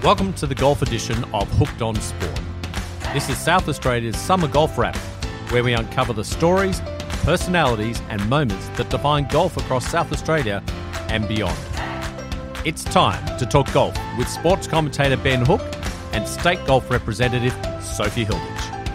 Welcome to the golf edition of Hooked on Sport. This is South Australia's summer golf wrap, where we uncover the stories, personalities and moments that define golf across South Australia and beyond. It's time to talk golf with sports commentator Ben Hook and state golf representative Sophie Hilditch.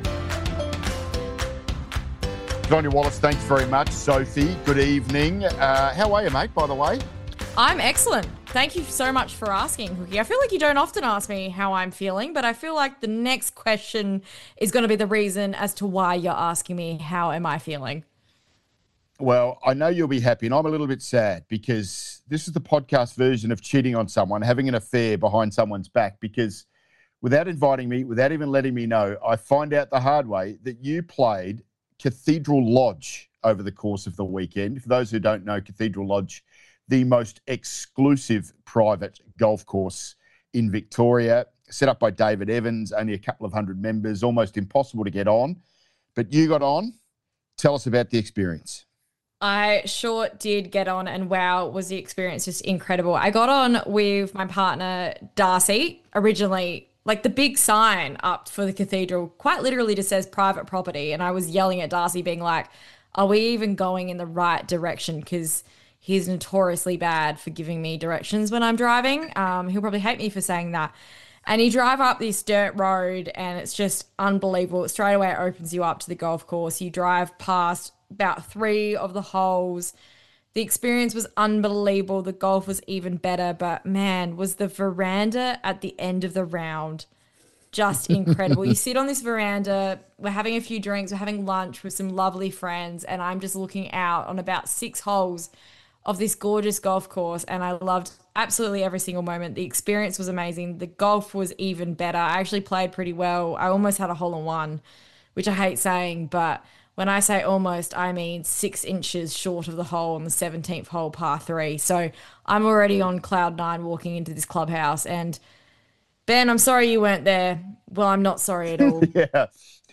Sonia Wallace, thanks very much. Sophie, good evening. How are you, mate, by the way? I'm excellent. Thank you so much for asking, Hookie. I feel like you don't often ask me how I'm feeling, but I feel like the next question is going to be the reason as to why you're asking me how am I feeling. Well, I know you'll be happy, and I'm a little bit sad because this is the podcast version of cheating on someone, having an affair behind someone's back, because without inviting me, without even letting me know, I find out the hard way that you played Cathedral Lodge over the course of the weekend. For those who don't know, Cathedral Lodge, the most exclusive private golf course in Victoria, set up by David Evans, only a couple of hundred members, almost impossible to get on. But you got on. Tell us about the experience. I sure did get on, and wow, was the experience just incredible. I got on with my partner, Darcy, originally. Like the big sign up for the cathedral quite literally just says private property. And I was yelling at Darcy being like, are we even going in the right direction? Because he's notoriously bad for giving me directions when I'm driving. He'll probably hate me for saying that. And you drive up this dirt road and it's just unbelievable. Straight away it opens you up to the golf course. You drive past about 3 of the holes. The experience was unbelievable. The golf was even better. But man, was the veranda at the end of the round just incredible. You sit on this veranda, we're having a few drinks, we're having lunch with some lovely friends, and I'm just looking out on about 6 holes of this gorgeous golf course, and I loved absolutely every single moment. The experience was amazing. The golf was even better. I actually played pretty well. I almost had a hole-in-one, which I hate saying, but when I say almost, I mean 6 inches short of the hole on the 17th hole, par 3. So I'm already on cloud 9 walking into this clubhouse, and Ben, I'm sorry you weren't there. Well, I'm not sorry at all. Yeah.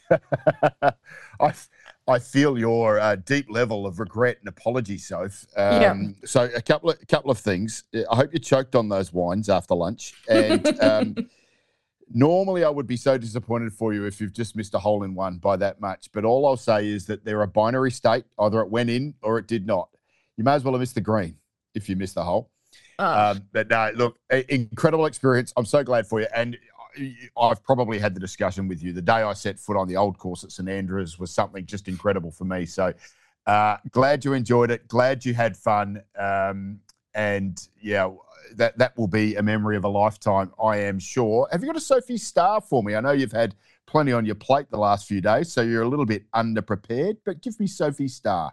I feel your deep level of regret and apology, Soph. So a couple of things. I hope you choked on those wines after lunch. And normally I would be so disappointed for you if you've just missed a hole-in-one by that much. But all I'll say is that they're a binary state. Either it went in or it did not. You may as well have missed the green if you missed the hole. But no, look, incredible experience. I'm so glad for you. And I've probably had the discussion with you. The day I set foot on the old course at St Andrews was something just incredible for me. So glad you enjoyed it. Glad you had fun. And yeah, that will be a memory of a lifetime, I am sure. Have you got a Sophie Star for me? I know you've had plenty on your plate the last few days, so you're a little bit underprepared, but give me Sophie Star.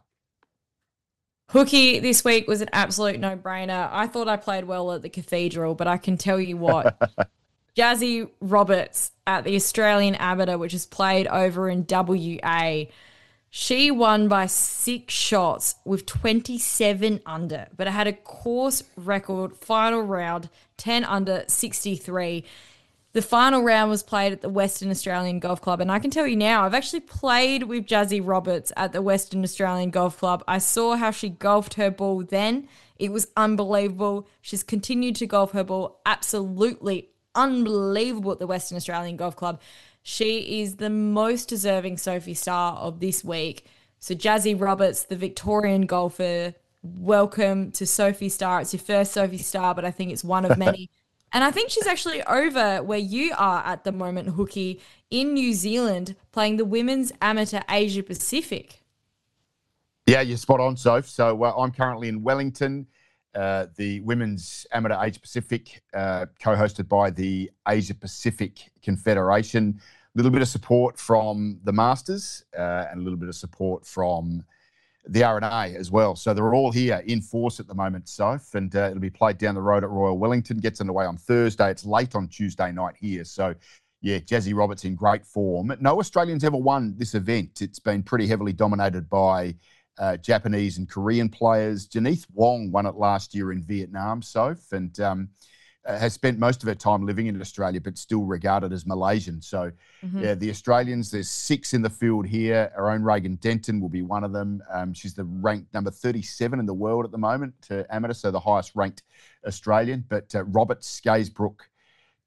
Hookie, this week was an absolute no-brainer. I thought I played well at the Cathedral, but I can tell you what, Jazzy Roberts at the Australian Amateur, which is played over in WA, she won by 6 shots with 27 under, but it had a course record final round, 10 under, 63. The final round was played at the Western Australian Golf Club, and I can tell you now, I've actually played with Jazzy Roberts at the Western Australian Golf Club. I saw how she golfed her ball then. It was unbelievable. She's continued to golf her ball absolutely unbelievable at the Western Australian Golf Club. She is the most deserving Sophie Star of this week. So Jazzy Roberts, the Victorian golfer, welcome to Sophie Star. It's your first Sophie Star, but I think it's one of many. And I think she's actually over where you are at the moment, Hookie, in New Zealand, playing the Women's Amateur Asia Pacific. Yeah, you're spot on, Soph. So I'm currently in Wellington, the Women's Amateur Asia Pacific, co-hosted by the Asia Pacific Confederation. A little bit of support from the Masters and a little bit of support from the R&A as well. So they're all here in force at the moment, Soph, and it'll be played down the road at Royal Wellington. Gets underway on Thursday. It's late on Tuesday night here. So, yeah, Jazzy Roberts in great form. No Australians ever won this event. It's been pretty heavily dominated by Japanese and Korean players. Janeth Wong won it last year in Vietnam, Soph, and has spent most of her time living in Australia, but still regarded as Malaysian. So, yeah, the Australians, there's 6 in the field here. Our own Reagan Denton will be one of them. She's the ranked number 37 in the world at the moment to amateur, so the highest ranked Australian. But Robert Skaysbrook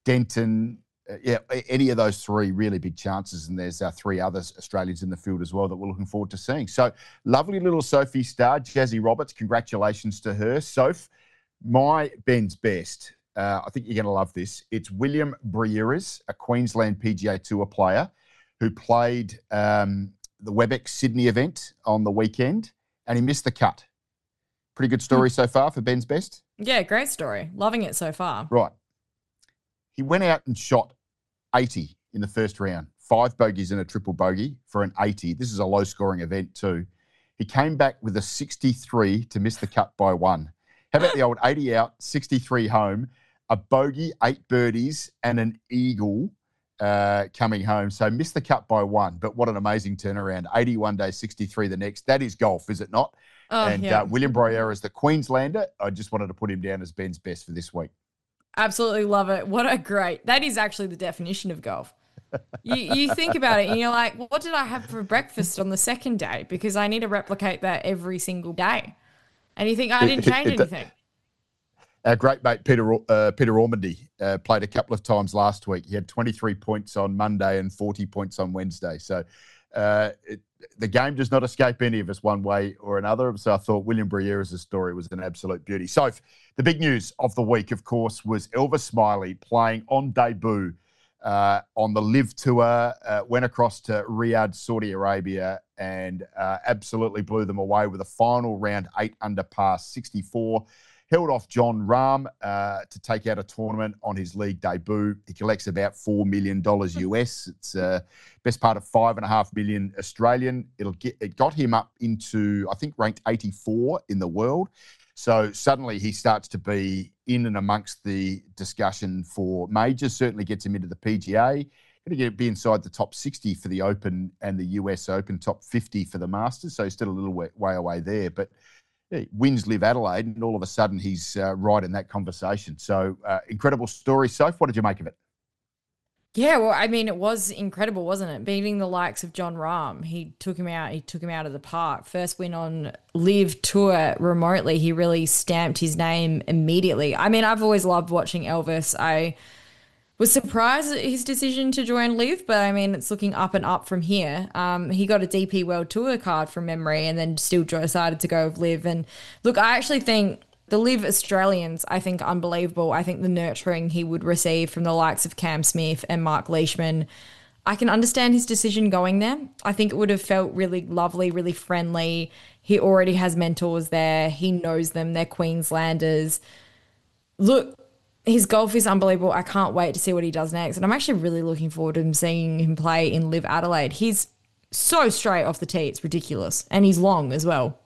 Denton, any of those three really big chances. And there's 3 others Australians in the field as well that we're looking forward to seeing. So lovely little Sophie Star, Jazzy Roberts. Congratulations to her. Soph, my Ben's best. I think you're going to love this. It's William Briers, a Queensland PGA Tour player who played the WebEx Sydney event on the weekend, and he missed the cut. Pretty good story so far for Ben's best? Yeah, great story. Loving it so far. Right. He went out and shot 80 in the first round, 5 bogeys and a triple bogey for an 80. This is a low-scoring event too. He came back with a 63 to miss the cut by 1. How about the old 80 out, 63 home, a bogey, 8 birdies, and an eagle coming home. So missed the cut by 1, but what an amazing turnaround. 80 one day, 63 the next. That is golf, is it not? Oh, and yeah. William Brier is the Queenslander. I just wanted to put him down as Ben's best for this week. Absolutely love it. What a great, that is actually the definition of golf. You think about it and you're like, what did I have for breakfast on the second day? Because I need to replicate that every single day. And you think, I didn't change anything. Our great mate, Peter Ormandy, played a couple of times last week. He had 23 points on Monday and 40 points on Wednesday. So the game does not escape any of us one way or another. So I thought William Briere's story was an absolute beauty. So the big news of the week, of course, was Elvis Smiley playing on debut on the LIV Tour, went across to Riyadh, Saudi Arabia, and absolutely blew them away with a final round 8 under par 64. Held off John Rahm to take out a tournament on his league debut. He collects about $4 million US. It's best part of $5.5 million Australian. It got him up into, I think, ranked 84 in the world. So suddenly he starts to be in and amongst the discussion for majors. Certainly gets him into the PGA. Going to be inside the top 60 for the Open and the US Open, top 50 for the Masters. So he's still a little way away there, but he wins LIV Adelaide, and all of a sudden he's right in that conversation. So incredible story. Soph, what did you make of it? Yeah, well, I mean, it was incredible, wasn't it? Beating the likes of John Rahm. He took him out of the park. First win on LIV Tour remotely. He really stamped his name immediately. I mean, I've always loved watching Elvis. I was surprised at his decision to join LIV, but I mean, it's looking up and up from here. He got a DP World Tour card from memory and then still decided to go with LIV. And look, I actually think the LIV Australians, I think, unbelievable. I think the nurturing he would receive from the likes of Cam Smith and Mark Leishman, I can understand his decision going there. I think it would have felt really lovely, really friendly. He already has mentors there. He knows them. They're Queenslanders. Look, his golf is unbelievable. I can't wait to see what he does next. And I'm actually really looking forward to seeing him play in LIV Adelaide. He's so straight off the tee. It's ridiculous. And he's long as well.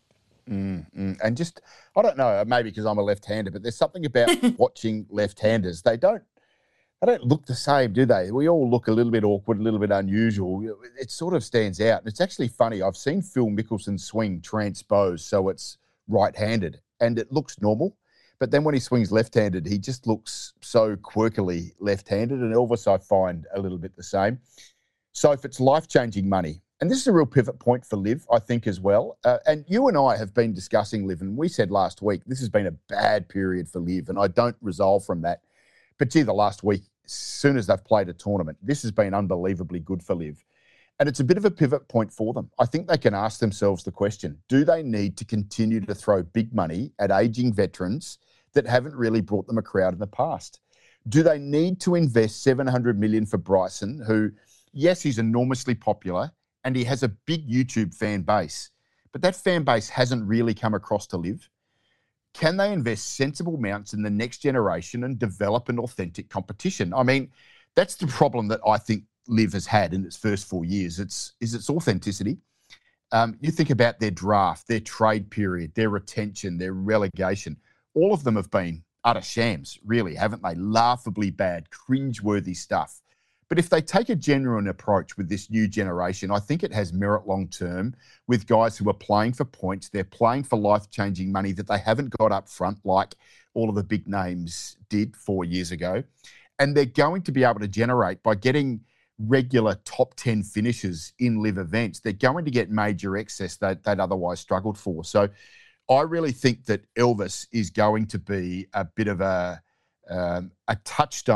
And just, I don't know, maybe because I'm a left-hander, but there's something about watching left-handers. They don't look the same, do they? We all look a little bit awkward, a little bit unusual. It sort of stands out. And it's actually funny. I've seen Phil Mickelson swing transposed, so it's right-handed, and it looks normal. But then when he swings left-handed, he just looks so quirkily left-handed. And Elvis, I find a little bit the same. So if it's life-changing money, and this is a real pivot point for LIV, I think, as well. And you and I have been discussing LIV, and we said last week, this has been a bad period for LIV, and I don't resolve from that. But gee, the last week, as soon as they've played a tournament, this has been unbelievably good for LIV. And it's a bit of a pivot point for them. I think they can ask themselves the question, do they need to continue to throw big money at ageing veterans that haven't really brought them a crowd in the past? Do they need to invest $700 million for Bryson, who, yes, he's enormously popular and he has a big YouTube fan base, but that fan base hasn't really come across to LIV? Can they invest sensible amounts in the next generation and develop an authentic competition? I mean, that's the problem that I think LIV has had in its first 4 years. It's its authenticity. You think about their draft, their trade period, their retention, their relegation. All of them have been utter shams, really, haven't they? Laughably bad, cringeworthy stuff. But if they take a genuine approach with this new generation, I think it has merit long-term with guys who are playing for points. They're playing for life-changing money that they haven't got up front like all of the big names did 4 years ago. And they're going to be able to generate by getting regular top 10 finishes in LIV events. They're going to get major excess that they'd otherwise struggled for. So I really think that Elvis is going to be a bit of a touchstone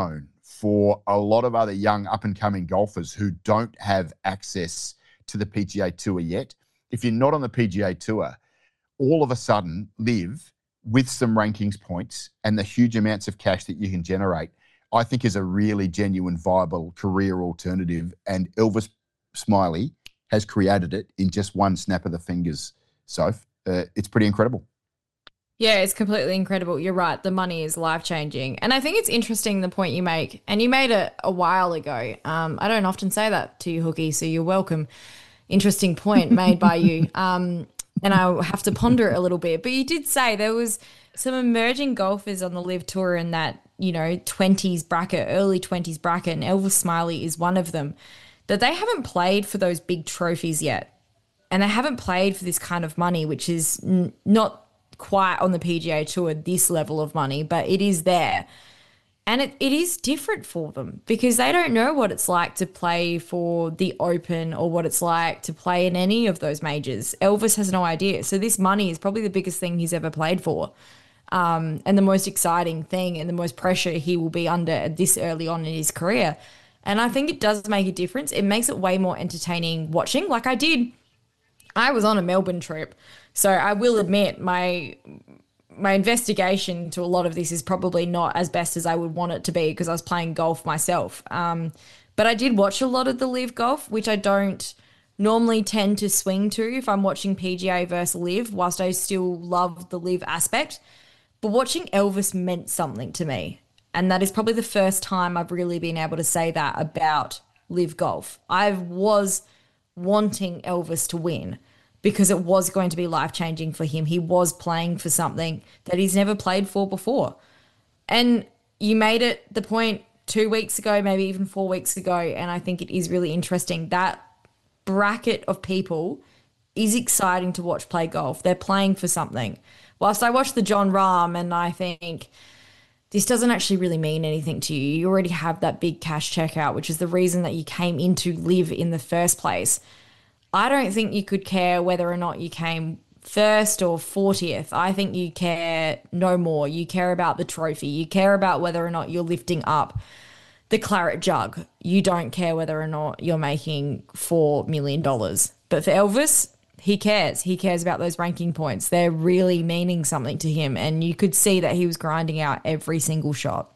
for a lot of other young up-and-coming golfers who don't have access to the PGA Tour yet. If you're not on the PGA Tour, all of a sudden, LIV, with some rankings points and the huge amounts of cash that you can generate, I think is a really genuine, viable career alternative. And Elvis Smiley has created it in just one snap of the fingers. So it's pretty incredible. Yeah, it's completely incredible. You're right. The money is life-changing. And I think it's interesting the point you make, and you made it a while ago. I don't often say that to you, Hookie, so you're welcome. Interesting point made by you. And I'll have to ponder it a little bit. But you did say there was some emerging golfers on the LIV Tour in that, 20s bracket, early 20s bracket, and Elvis Smiley is one of them, that they haven't played for those big trophies yet. And they haven't played for this kind of money, which is not quite on the PGA Tour, this level of money, but it is there. And it is different for them because they don't know what it's like to play for the Open or what it's like to play in any of those majors. Elvis has no idea. So this money is probably the biggest thing he's ever played for. And the most exciting thing and the most pressure he will be under this early on in his career. And I think it does make a difference. It makes it way more entertaining watching. Like I was on a Melbourne trip, so I will admit my investigation to a lot of this is probably not as best as I would want it to be because I was playing golf myself. But I did watch a lot of the LIV golf, which I don't normally tend to swing to if I'm watching PGA versus LIV, whilst I still love the LIV aspect. But watching Elvis meant something to me. And that is probably the first time I've really been able to say that about LIV golf. I was wanting Elvis to win because it was going to be life-changing for him. He was playing for something that he's never played for before. And you made it the point 2 weeks ago, maybe even 4 weeks ago, and I think it is really interesting. That bracket of people is exciting to watch play golf. They're playing for something. Whilst I watch the Jon Rahm and I think this doesn't actually really mean anything to you. You already have that big cash checkout, which is the reason that you came into LIV in the first place. I don't think you could care whether or not you came first or 40th. I think you care no more. You care about the trophy. You care about whether or not you're lifting up the claret jug. You don't care whether or not you're making $4 million. But for Elvis, he cares. He cares about those ranking points. They're really meaning something to him. And you could see that he was grinding out every single shot.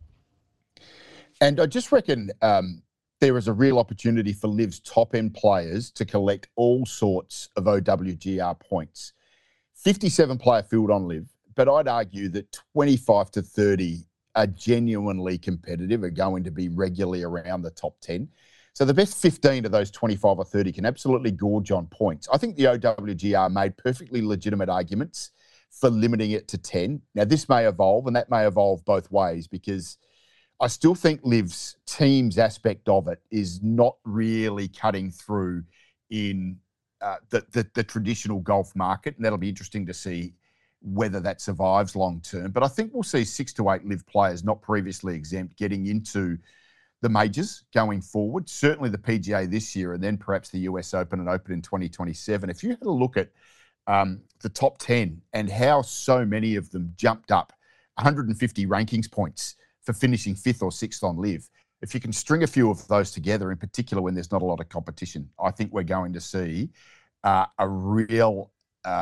And I just reckon there is a real opportunity for LIV's top-end players to collect all sorts of OWGR points. 57-player field on LIV, but I'd argue that 25 to 30 are genuinely competitive, are going to be regularly around the top 10. So the best 15 of those 25 or 30 can absolutely gorge on points. I think the OWGR made perfectly legitimate arguments for limiting it to 10. Now, this may evolve, and that may evolve both ways, because I still think LIV's teams aspect of it is not really cutting through in the traditional golf market, and that'll be interesting to see whether that survives long term. But I think we'll see 6 to 8 LIV players not previously exempt getting into the majors going forward, certainly the PGA this year, and then perhaps the US Open and Open in 2027. If you had a look at the top 10 and how so many of them jumped up 150 rankings points for finishing 5th or 6th on LIV, if you can string a few of those together, in particular when there's not a lot of competition, I think we're going to see a real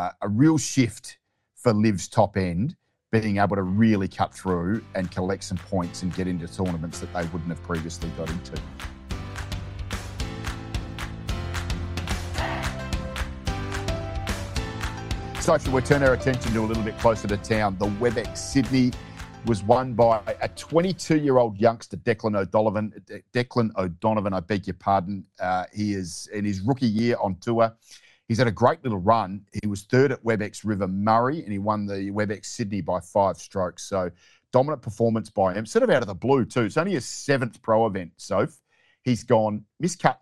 shift for LIV's top end, being able to really cut through and collect some points and get into tournaments that they wouldn't have previously got into. So if we turn our attention to a little bit closer to town, the WebEx Sydney was won by a 22-year-old youngster, Declan O'Donovan, I beg your pardon. He is in his rookie year on tour. He's had a great little run. He was third at WebEx River Murray, and he won the WebEx Sydney by 5 strokes. So dominant performance by him, sort of out of the blue too. It's only his 7th pro event, Soph. He's gone miscut,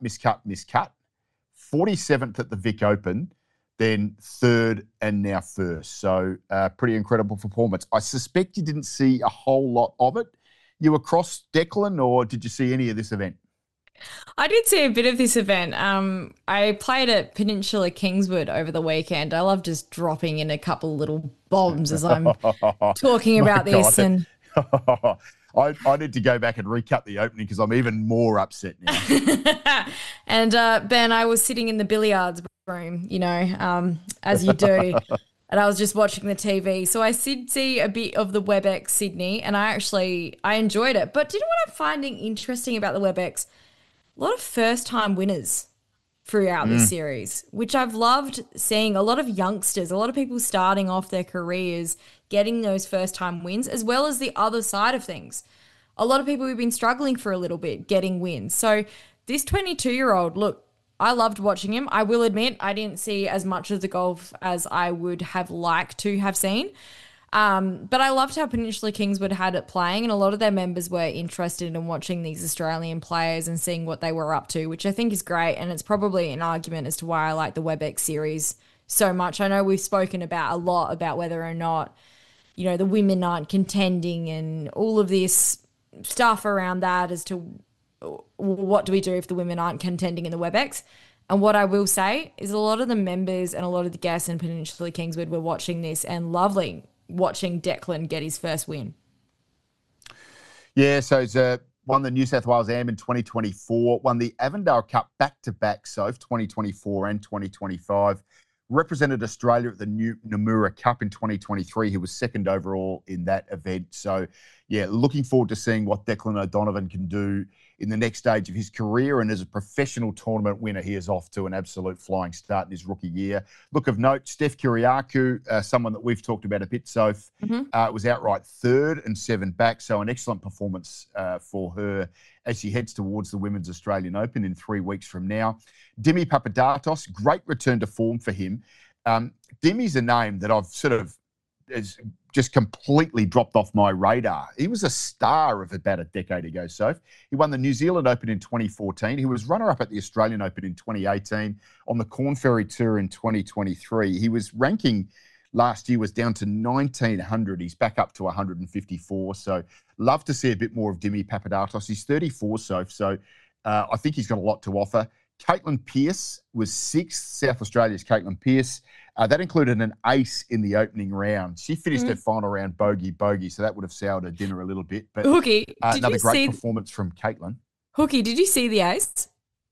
47th at the Vic Open, then 3rd and now 1st. So pretty incredible performance. I suspect you didn't see a whole lot of it. You were across Declan, or did you see any of this event? I did see a bit of this event. I played at Peninsula Kingswood over the weekend. I love just dropping in a couple little bombs as I'm talking about this. And I need to go back and recut the opening because I'm even more upset now. And Ben, I was sitting in the billiards room, as you do. And I was just watching the TV. So I did see a bit of the WebEx Sydney and I enjoyed it. But do you know what I'm finding interesting about the WebEx? A lot of first-time winners throughout this series, which I've loved seeing. A lot of youngsters, a lot of people starting off their careers, getting those first-time wins, as well as the other side of things. A lot of people who've been struggling for a little bit, getting wins. So this 22-year-old, look, I loved watching him. I will admit I didn't see as much of the golf as I would have liked to have seen. But I loved how Peninsula Kingswood had it playing, and a lot of their members were interested in watching these Australian players and seeing what they were up to, which I think is great. And it's probably an argument as to why I like the WebEx series so much. I know we've spoken about a lot about whether or not, the women aren't contending and all of this stuff around that as to what do we do if the women aren't contending in the WebEx. And what I will say is a lot of the members and a lot of the guests in Peninsula Kingswood were watching this and loving watching Declan get his first win. Yeah, so he's won the New South Wales Am in 2024, won the Avondale Cup back-to-back, so 2024 and 2025, represented Australia at the New Nomura Cup in 2023. He was second overall in that event. So, yeah, looking forward to seeing what Declan O'Donovan can do in the next stage of his career. And as a professional tournament winner, he is off to an absolute flying start in his rookie year. Look of note, Steph Kyriakou, someone that we've talked about a bit, Soph, was outright third and 7 back. So an excellent performance for her as she heads towards the Women's Australian Open in 3 weeks from now. Dimi Papadatos, great return to form for him. Dimi's a name that I've sort of has just completely dropped off my radar. He was a star of about a decade ago, Soph. He won the New Zealand Open in 2014. He was runner-up at the Australian Open in 2018, on the Corn Ferry Tour in 2023. He was ranking last year was down to 1900. He's back up to 154. So love to see a bit more of Dimi Papadatos. He's 34, Soph, so I think he's got a lot to offer. Caitlin Pearce was 6th, South Australia's Caitlin Pearce. That included an ace in the opening round. She finished her final round bogey, so that would have soured her dinner a little bit. But Hookie, another great performance from Caitlin. Hookie, did you see the ace?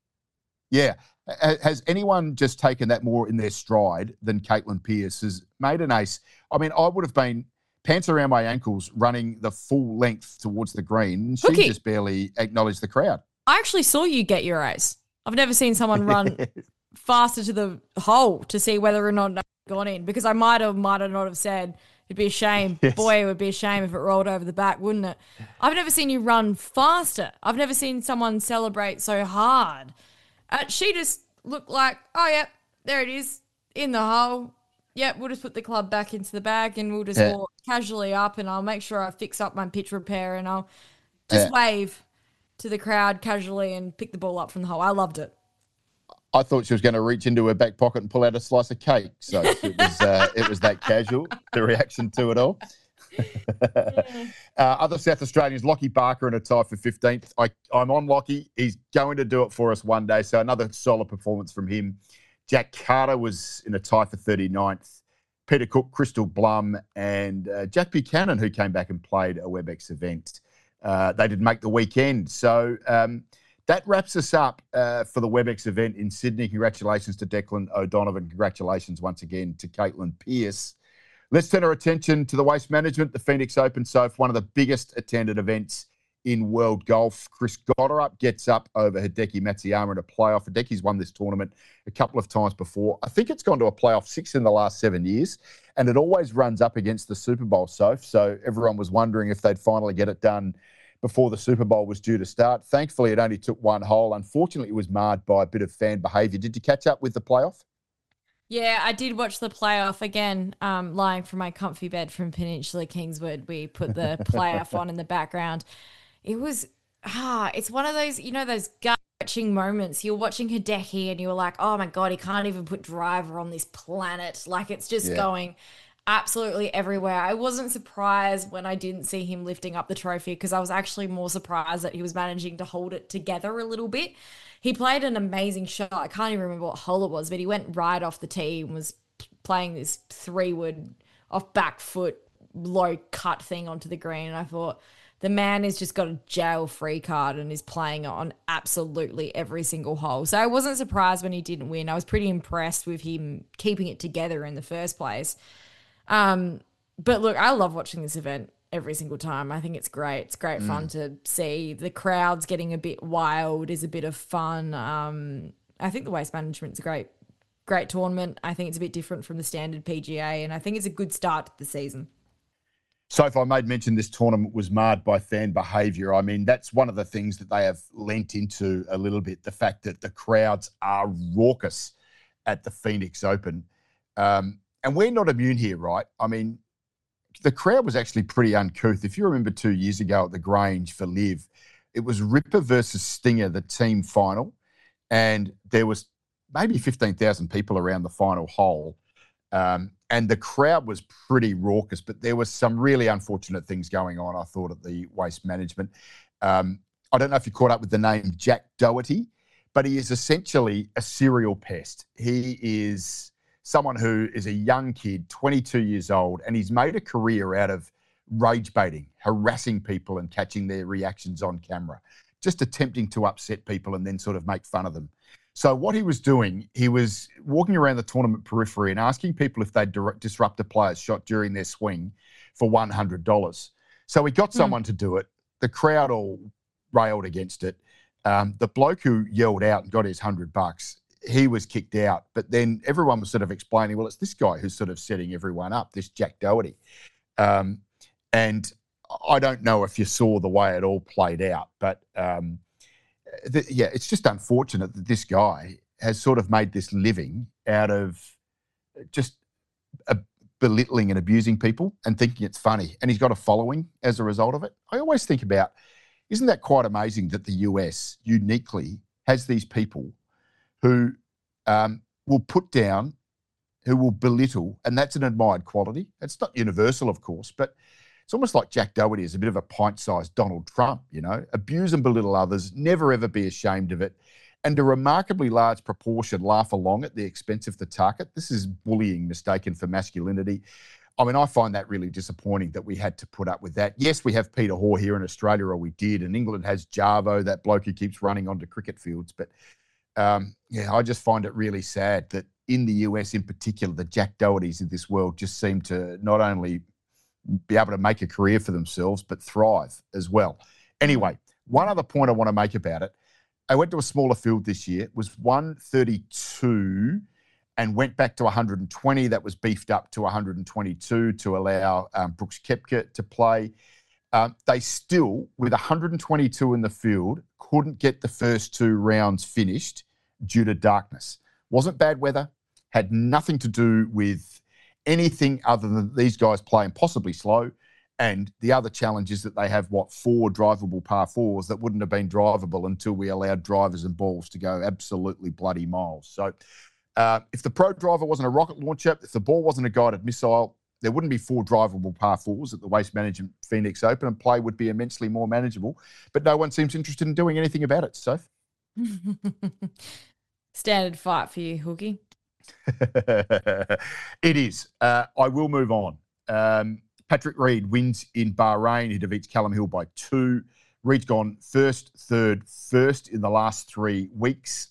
Yeah. Has anyone just taken that more in their stride than Caitlin Pearce has made an ace? I mean, I would have been pants around my ankles running the full length towards the green. She Hookie, just barely acknowledged the crowd. I actually saw you get your ace. I've never seen someone run faster to the hole to see whether or not it gone in, because I might have not have said it'd be a shame. Yes. Boy, it would be a shame if it rolled over the back, wouldn't it? I've never seen you run faster. I've never seen someone celebrate so hard. She just looked like, oh, yeah, there it is in the hole. Yeah, we'll just put the club back into the bag and we'll just walk casually up, and I'll make sure I fix up my pitch repair and I'll just wave to the crowd casually and pick the ball up from the hole. I loved it. I thought she was going to reach into her back pocket and pull out a slice of cake. So it was that casual, the reaction to it all. Other South Australians, Lockie Barker in a tie for 15th. I'm on Lockie. He's going to do it for us one day. So another solid performance from him. Jack Carter was in a tie for 39th. Peter Cook, Crystal Blum, and Jack Buchanan, who came back and played a WebEx event. They did make the weekend. So that wraps us up for the WebEx event in Sydney. Congratulations to Declan O'Donovan. Congratulations once again to Caitlin Pearce. Let's turn our attention to the Waste Management, the Phoenix Open. So one of the biggest attended events in world golf. Chris Gotterup gets up over Hideki Matsuyama in a playoff. Hideki's won this tournament a couple of times before. I think it's gone to a playoff 6 in the last 7 years, and it always runs up against the Super Bowl, Soph. So everyone was wondering if they'd finally get it done before the Super Bowl was due to start. Thankfully, it only took one hole. Unfortunately, it was marred by a bit of fan behaviour. Did you catch up with the playoff? Yeah, I did watch the playoff again, lying from my comfy bed from Peninsula Kingswood. We put the playoff on in the background. It was, it's one of those, those gut-wrenching moments. You're watching Hideki and you're like, oh my God, he can't even put driver on this planet. Like, it's just going absolutely everywhere. I wasn't surprised when I didn't see him lifting up the trophy, because I was actually more surprised that he was managing to hold it together a little bit. He played an amazing shot. I can't even remember what hole it was, but he went right off the tee and was playing this 3-wood off back foot, low cut thing onto the green. And I thought, the man has just got a jail-free card and is playing it on absolutely every single hole. So I wasn't surprised when he didn't win. I was pretty impressed with him keeping it together in the first place. But look, I love watching this event every single time. I think it's great. It's great fun to see. The crowds getting a bit wild is a bit of fun. I think the Waste Management's a great tournament. I think it's a bit different from the standard PGA, and I think it's a good start to the season. So if I made mention this tournament was marred by fan behaviour, I mean, that's one of the things that they have lent into a little bit, the fact that the crowds are raucous at the Phoenix Open. And we're not immune here, right? I mean, the crowd was actually pretty uncouth. If you remember 2 years ago at the Grange for Liv, it was Ripper versus Stinger, the team final, and there was maybe 15,000 people around the final hole. And the crowd was pretty raucous, but there was some really unfortunate things going on, I thought, at the Waste Management. I don't know if you caught up with the name Jack Doherty, but he is essentially a serial pest. He is someone who is a young kid, 22 years old, and he's made a career out of rage baiting, harassing people and catching their reactions on camera, just attempting to upset people and then sort of make fun of them. So what he was doing, he was walking around the tournament periphery and asking people if they'd disrupt a player's shot during their swing for $100. So he got someone to do it. The crowd all railed against it. The bloke who yelled out and got his $100, he was kicked out. But then everyone was sort of explaining, well, it's this guy who's sort of setting everyone up, this Jack Doherty. And I don't know if you saw the way it all played out, but it's just unfortunate that this guy has sort of made this living out of just belittling and abusing people and thinking it's funny. And he's got a following as a result of it. I always think about, isn't that quite amazing that the US uniquely has these people who will put down, who will belittle, and that's an admired quality. It's not universal, of course, but it's almost like Jack Doherty is a bit of a pint-sized Donald Trump, you know, abuse and belittle others, never ever be ashamed of it, and a remarkably large proportion laugh along at the expense of the target. This is bullying mistaken for masculinity. I mean, I find that really disappointing that we had to put up with that. Yes, we have Peter Hoare here in Australia, or we did, and England has Jarvo, that bloke who keeps running onto cricket fields. But, I just find it really sad that in the US in particular, the Jack Dohertys of this world just seem to not only be able to make a career for themselves, but thrive as well. Anyway, one other point I want to make about it. I went to a smaller field this year. It was 132 and went back to 120. That was beefed up to 122 to allow Brooks Koepka to play. They still, with 122 in the field, couldn't get the first 2 rounds finished due to darkness. Wasn't bad weather, had nothing to do with anything other than these guys playing possibly slow. And the other challenge is that they have, 4 drivable par 4s that wouldn't have been drivable until we allowed drivers and balls to go absolutely bloody miles. So if the Pro Driver wasn't a rocket launcher, if the ball wasn't a guided missile, there wouldn't be 4 drivable par 4s at the Waste Management Phoenix Open, and play would be immensely more manageable. But no one seems interested in doing anything about it, Soph. Standard fight for you, Hookie. It is. I will move on. Patrick Reed wins in Bahrain. He defeats Callum Hill by 2. Reed's gone first, third, first in the last 3 weeks.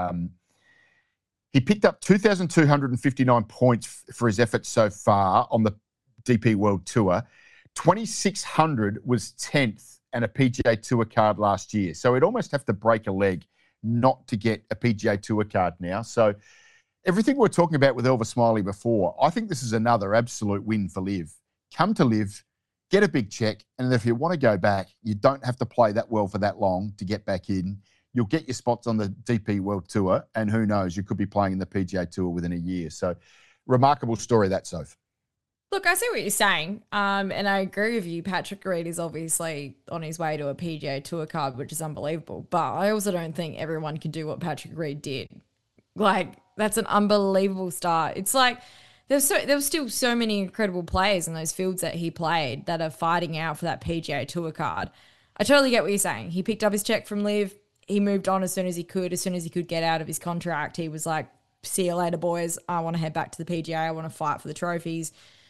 He picked up 2,259 points for his efforts so far on the DP World Tour. 2,600 was 10th and a PGA Tour card last year. So he'd almost have to break a leg not to get a PGA Tour card now. So everything we were talking about with Elvis Smiley before, I think this is another absolute win for Liv. Come to Liv, get a big check, and if you want to go back, you don't have to play that well for that long to get back in. You'll get your spots on the DP World Tour, and who knows, you could be playing in the PGA Tour within a year. So remarkable story, that, Soph. Look, I see what you're saying, and I agree with you. Patrick Reed is obviously on his way to a PGA Tour card, which is unbelievable. But I also don't think everyone can do what Patrick Reed did. Like, that's an unbelievable start. It's like there was still so many incredible players in those fields that he played that are fighting out for that PGA Tour card. I totally get what you're saying. He picked up his check from Liv. He moved on as soon as he could. As soon as he could get out of his contract, he was like, see you later, boys. I want to head back to the PGA. I want to fight for the trophies.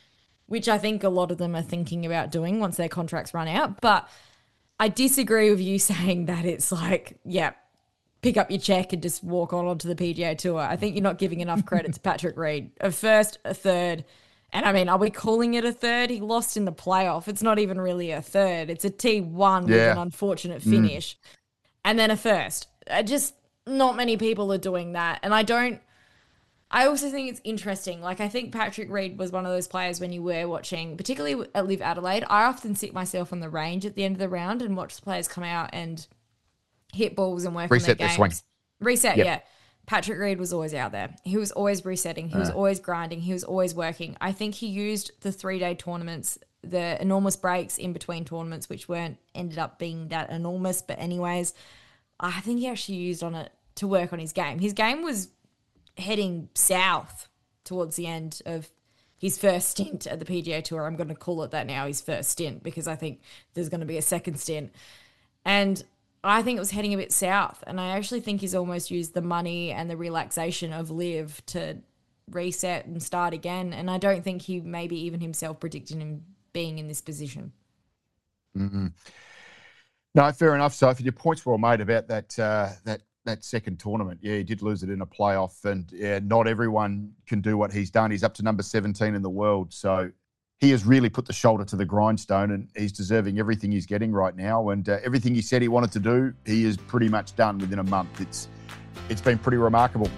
which I think a lot of them are thinking about doing once their contracts run out. But I disagree with you saying that it's like, yeah, pick up your check and just walk on onto the PGA Tour. I think you're not giving enough credit to Patrick Reed. A first, a third. And I mean, are we calling it a third? He lost in the playoff. It's not even really a third. It's a T1 with an unfortunate finish. And then a first. Just not many people are doing that. And I also think it's interesting. Like, I think Patrick Reed was one of those players when you were watching, particularly at Live Adelaide. I often sit myself on the range at the end of the round and watch the players come out and hit balls and work on their games. Swing. Reset, yeah. Patrick Reed was always out there. He was always resetting. He was always grinding. He was always working. I think he used the 3-day tournaments, the enormous breaks in between tournaments, which ended up being that enormous. But anyways, I think he actually used on it to work on his game. His game was heading south towards the end of his first stint at the PGA Tour. I'm going to call it that now, his first stint, because I think there's going to be a second stint. And I think it was heading a bit south, and I actually think he's almost used the money and the relaxation of Live to reset and start again, and I don't think he maybe even himself predicted him being in this position. Mm-hmm. No, fair enough, Sophie. Your points were all made about that second tournament. Yeah, he did lose it in a playoff, and not everyone can do what he's done. He's up to number 17 in the world, so he has really put the shoulder to the grindstone, and he's deserving everything he's getting right now. And everything he said he wanted to do, he is pretty much done within a month. It's been pretty remarkable.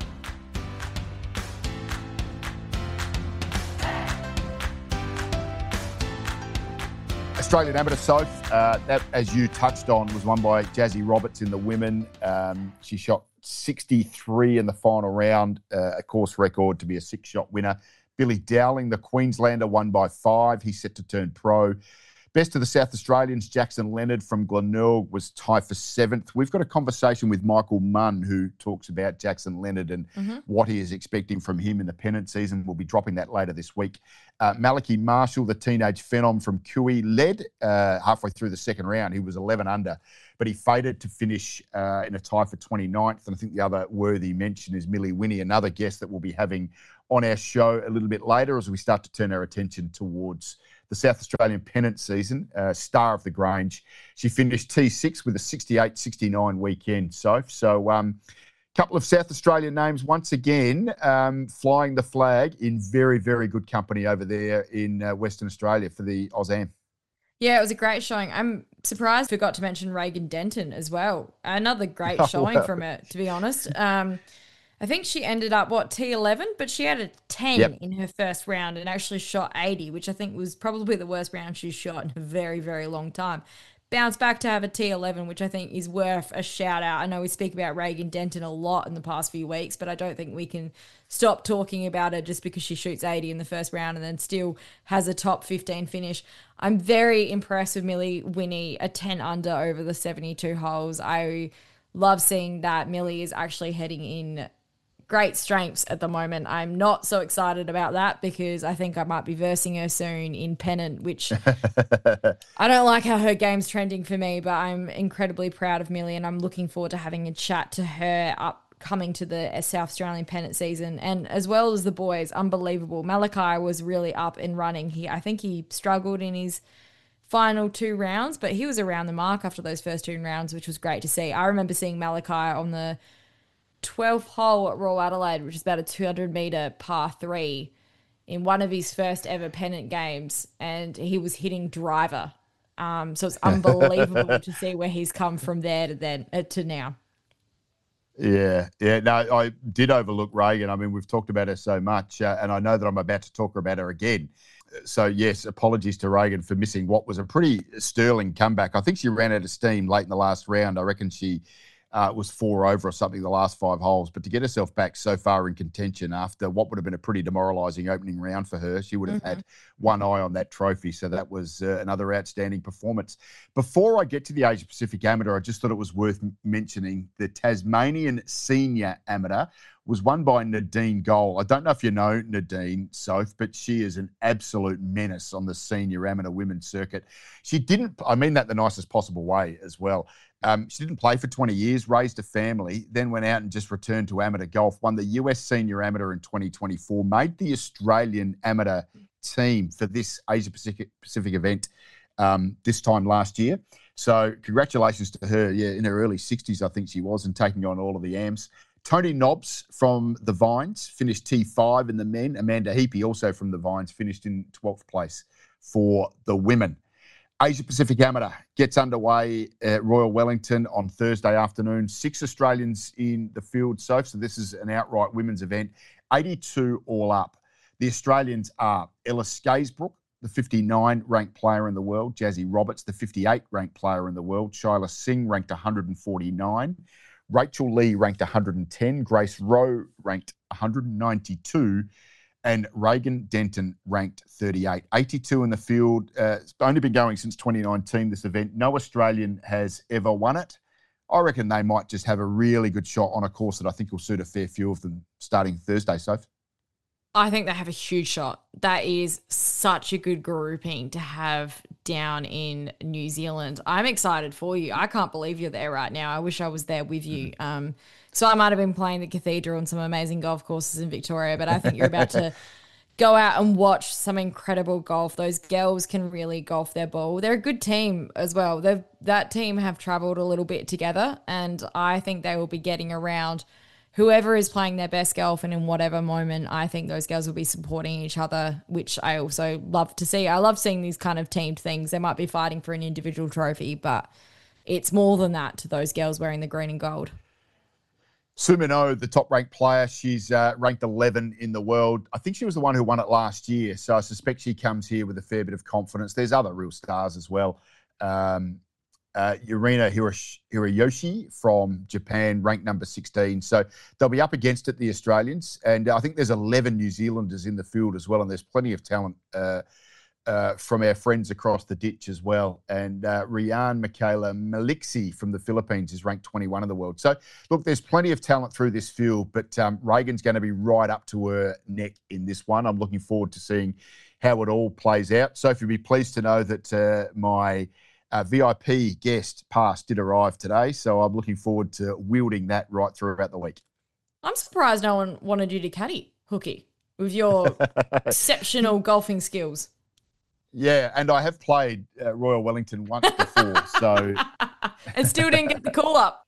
Australian Amateur Soph, that, as you touched on, was won by Jazzy Roberts in the women. She shot 63 in the final round, a course record to be a 6-shot winner. Billy Dowling, the Queenslander, won by 5. He's set to turn pro. Best of the South Australians, Jackson Leonard from Glenelg, was tied for 7th. We've got a conversation with Michael Munn, who talks about Jackson Leonard and what he is expecting from him in the pennant season. We'll be dropping that later this week. Malachi Marshall, the teenage phenom from Cooey, led halfway through the second round. He was 11 under, but he faded to finish in a tie for 29th. And I think the other worthy mention is Millie Winnie, another guest that we'll be having on our show a little bit later as we start to turn our attention towards the South Australian pennant season, star of the Grange. She finished T6 with a 68-69 weekend, Soph. So couple of South Australian names once again flying the flag in very, very good company over there in Western Australia for the AusAm. Yeah, it was a great showing. I'm surprised I forgot to mention Reagan Denton as well. Another great showing from her, to be honest. I think she ended up, T11? But she had a 10 in her first round and actually shot 80, which I think was probably the worst round she's shot in a very, very long time. Bounced back to have a T11, which I think is worth a shout out. I know we speak about Reagan Denton a lot in the past few weeks, but I don't think we can stop talking about her just because she shoots 80 in the first round and then still has a top 15 finish. I'm very impressed with Millie Winnie, a 10 under over the 72 holes. I love seeing that Millie is actually heading in great strengths at the moment. I'm not so excited about that because I think I might be versing her soon in pennant, which I don't like how her game's trending for me, but I'm incredibly proud of Millie and I'm looking forward to having a chat to her upcoming to the South Australian pennant season, and as well as the boys. Unbelievable. Malachi was really up and running. I think he struggled in his final 2 rounds, but he was around the mark after those first 2 rounds, which was great to see. I remember seeing Malachi on the 12th hole at Royal Adelaide, which is about a 200-metre par 3 in one of his first ever pennant games, and he was hitting driver. So it's unbelievable to see where he's come from there to now. Yeah. No, I did overlook Reagan. I mean, we've talked about her so much, and I know that I'm about to talk about her again. So, yes, apologies to Reagan for missing what was a pretty sterling comeback. I think she ran out of steam late in the last round. I reckon she was 4 over or something the last 5 holes. But to get herself back so far in contention after what would have been a pretty demoralising opening round for her, she would have had one eye on that trophy. So that was another outstanding performance. Before I get to the Asia Pacific Amateur, I just thought it was worth mentioning the Tasmanian Senior Amateur was won by Nadine Goal. I don't know if you know Nadine, Soph, but she is an absolute menace on the senior amateur women's circuit. She didn't, I mean that the nicest possible way as well. She didn't play for 20 years, raised a family, then went out and just returned to amateur golf, won the US Senior Amateur in 2024, made the Australian Amateur team for this Asia Pacific event this time last year. So congratulations to her. Yeah, in her early 60s, I think she was, and taking on all of the AMs. Tony Nobbs from the Vines finished T5 in the men. Amanda Heapy, also from the Vines, finished in 12th place for the women. Asia Pacific Amateur gets underway at Royal Wellington on Thursday afternoon. 6 Australians in the field, so this is an outright women's event. 82 all up. The Australians are Ella Skaysbrook, the 59 ranked player in the world. Jazzy Roberts, the 58 ranked player in the world. Shyla Singh ranked 149. Rachel Lee ranked 110. Grace Rowe ranked 192. And Reagan Denton ranked 38. 82 in the field. It's only been going since 2019, this event. No Australian has ever won it. I reckon they might just have a really good shot on a course that I think will suit a fair few of them starting Thursday, Soph. I think they have a huge shot. That is such a good grouping to have down in New Zealand. I'm excited for you. I can't believe you're there right now. I wish I was there with you. So I might have been playing the Cathedral and some amazing golf courses in Victoria, but I think you're about to go out and watch some incredible golf. Those girls can really golf their ball. They're a good team as well. That team have travelled a little bit together, and I think they will be getting around whoever is playing their best golf, and in whatever moment, I think those girls will be supporting each other, which I also love to see. I love seeing these kind of teamed things. They might be fighting for an individual trophy, but it's more than that to those girls wearing the green and gold. Sumino, the top-ranked player, she's ranked 11 in the world. I think she was the one who won it last year, so I suspect she comes here with a fair bit of confidence. There's other real stars as well. Yurina Hirayoshi from Japan, ranked number 16. So they'll be up against it, the Australians. And I think there's 11 New Zealanders in the field as well, and there's plenty of talent from our friends across the ditch as well. And Rian Michaela Maliksi from the Philippines is ranked 21 in the world. So, look, there's plenty of talent through this field, but Reagan's going to be right up to her neck in this one. I'm looking forward to seeing how it all plays out. So, if you'd be pleased to know that my VIP guest pass did arrive today, so I'm looking forward to wielding that right throughout the week. I'm surprised no one wanted you to caddy, Hookie, with your exceptional golfing skills. Yeah, and I have played Royal Wellington once before, so... And still didn't get the call up.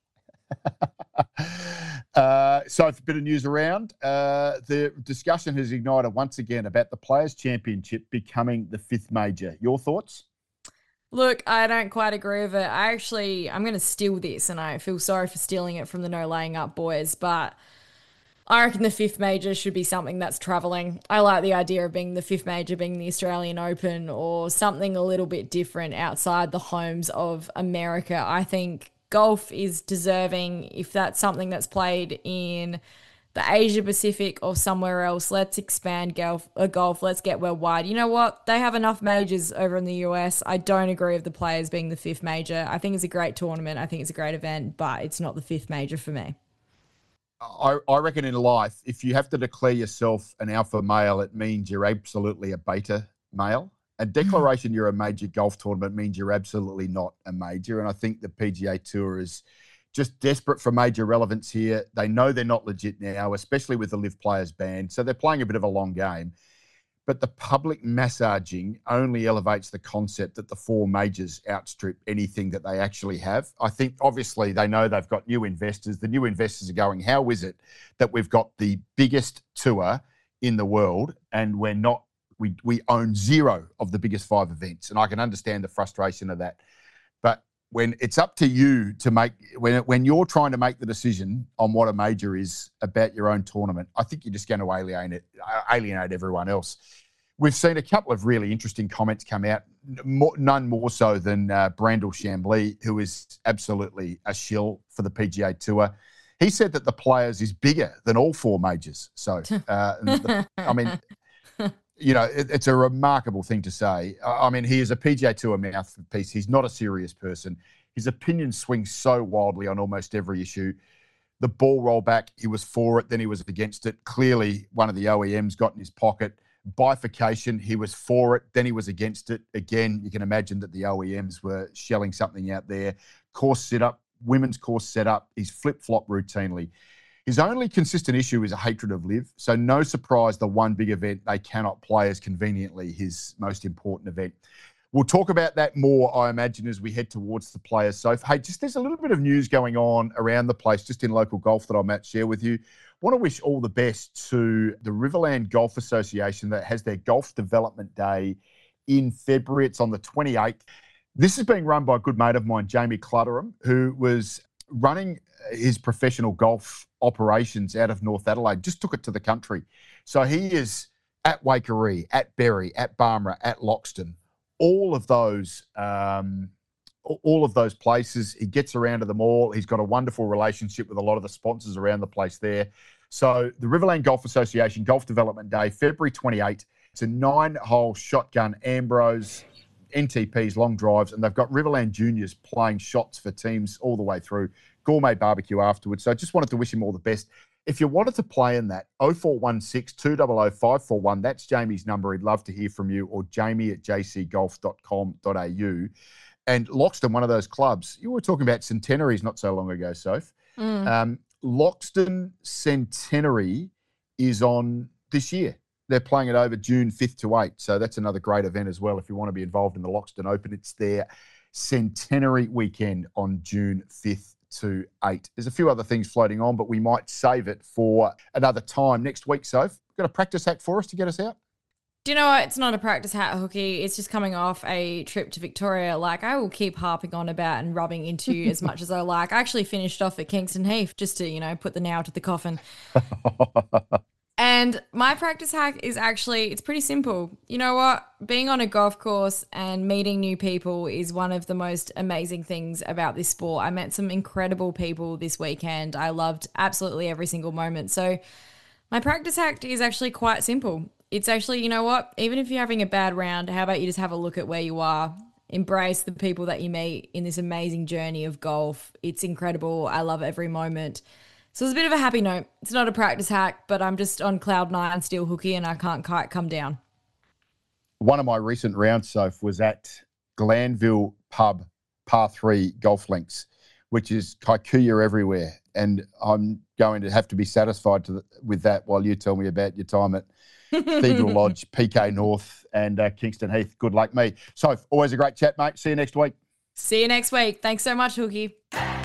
So a bit of news around. The discussion has ignited once again about the Players' Championship becoming the 5th major. Your thoughts? Look, I don't quite agree with it. I'm going to steal this, and I feel sorry for stealing it from the No Laying Up boys, but I reckon the 5th major should be something that's travelling. I like the idea of being the 5th major being the Australian Open or something a little bit different outside the homes of America. I think golf is deserving. If that's something that's played in the Asia Pacific or somewhere else, let's expand golf. Let's get worldwide. You know what? They have enough majors over in the US. I don't agree with the Players being the 5th major. I think it's a great tournament. I think it's a great event, but it's not the 5th major for me. I reckon in life, if you have to declare yourself an alpha male, it means you're absolutely a beta male. A declaration you're a major golf tournament means you're absolutely not a major. And I think the PGA Tour is just desperate for major relevance here. They know they're not legit now, especially with the Live Players ban. So they're playing a bit of a long game. But the public massaging only elevates the concept that the 4 majors outstrip anything that they actually have. I think, obviously, they know they've got new investors. The new investors are going, how is it that we've got the biggest tour in the world and we own 0 of the biggest 5 events? And I can understand the frustration of that. But when it's up to you to make, when you're trying to make the decision on what a major is about your own tournament, I think you're just going to alienate everyone else. We've seen a couple of really interesting comments come out, none more so than Brandel Chambly, who is absolutely a shill for the PGA Tour. He said that the Players is bigger than all 4 majors. So, I mean, you know, it's a remarkable thing to say. I mean, he is a PGA Tour mouthpiece. He's not a serious person. His opinion swings so wildly on almost every issue. The ball rollback, he was for it, then he was against it. Clearly, one of the OEMs got in his pocket. Bifurcation, he was for it, then he was against it. Again, you can imagine that the OEMs were shelling something out there. Course setup, women's course setup, he's flip-flop routinely. His only consistent issue is a hatred of live. So no surprise the one big event they cannot play as conveniently his most important event. We'll talk about that more, I imagine, as we head towards the Players' Sofa. Hey, there's a little bit of news going on around the place, just in local golf that I might share with you. Want to wish all the best to the Riverland Golf Association that has their Golf Development Day in February. It's on the 28th. This is being run by a good mate of mine, Jamie Clutterham, who was running his professional golf operations out of North Adelaide, just took it to the country. So he is at Waikerie, at Berry, at Barmera, at Loxton. All of those places. He gets around to them all. He's got a wonderful relationship with a lot of the sponsors around the place there. So the Riverland Golf Association Golf Development Day, February 28. It's a 9-hole shotgun Ambrose, NTPs, long drives, and they've got Riverland Juniors playing shots for teams all the way through. Gourmet barbecue afterwards. So I just wanted to wish him all the best. If you wanted to play in that, 0416 200 541, that's Jamie's number. He'd love to hear from you, or jamie@jcgolf.com.au. And Loxton, one of those clubs, you were talking about centenaries not so long ago, Soph. Loxton Centenary is on this year. They're playing it over June 5th to 8th. So that's another great event as well if you want to be involved in the Loxton Open. It's their centenary weekend on June 5th to 8th. There's a few other things floating on, but we might save it for another time next week, Soph. Got a practice hack for us to get us out? Do you know what? It's not a practice hat, Hookie. It's just coming off a trip to Victoria. Like, I will keep harping on about and rubbing into you as much as I like. I actually finished off at Kingston Heath just to, put the nail to the coffin. And my practice hack is actually, it's pretty simple. You know what? Being on a golf course and meeting new people is one of the most amazing things about this sport. I met some incredible people this weekend. I loved absolutely every single moment. So my practice hack is actually quite simple. It's actually, you know what? Even if you're having a bad round, how about you just have a look at where you are? Embrace the people that you meet in this amazing journey of golf. It's incredible. I love every moment. So it's a bit of a happy note. It's not a practice hack, but I'm just on cloud 9 still, Hookie, and I can't quite come down. One of my recent rounds, Soph, was at Glanville Pub Par 3 Golf Links, which is Kikuyu everywhere. And I'm going to have to be satisfied with that while you tell me about your time at Cathedral Lodge, PK North, and Kingston Heath. Good luck, me. Soph, always a great chat, mate. See you next week. See you next week. Thanks so much, Hookie.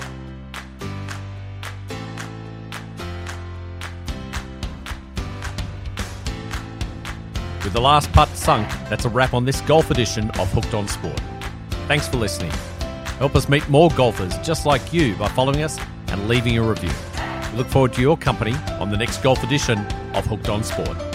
With the last putt sunk, that's a wrap on this golf edition of Hooked on Sport. Thanks for listening. Help us meet more golfers just like you by following us and leaving a review. We look forward to your company on the next golf edition of Hooked on Sport.